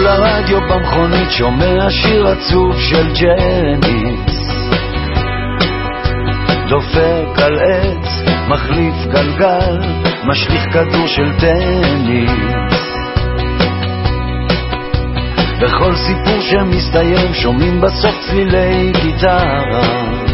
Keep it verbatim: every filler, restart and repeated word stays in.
מול הרדיו במכונית שומע שיר עצוב של ג'ניס, דופק על עץ, מחליף גלגל, משליך כדור של טניס. בכל סיפור שמסתיים שומעים בסוף צלילי גיטרה,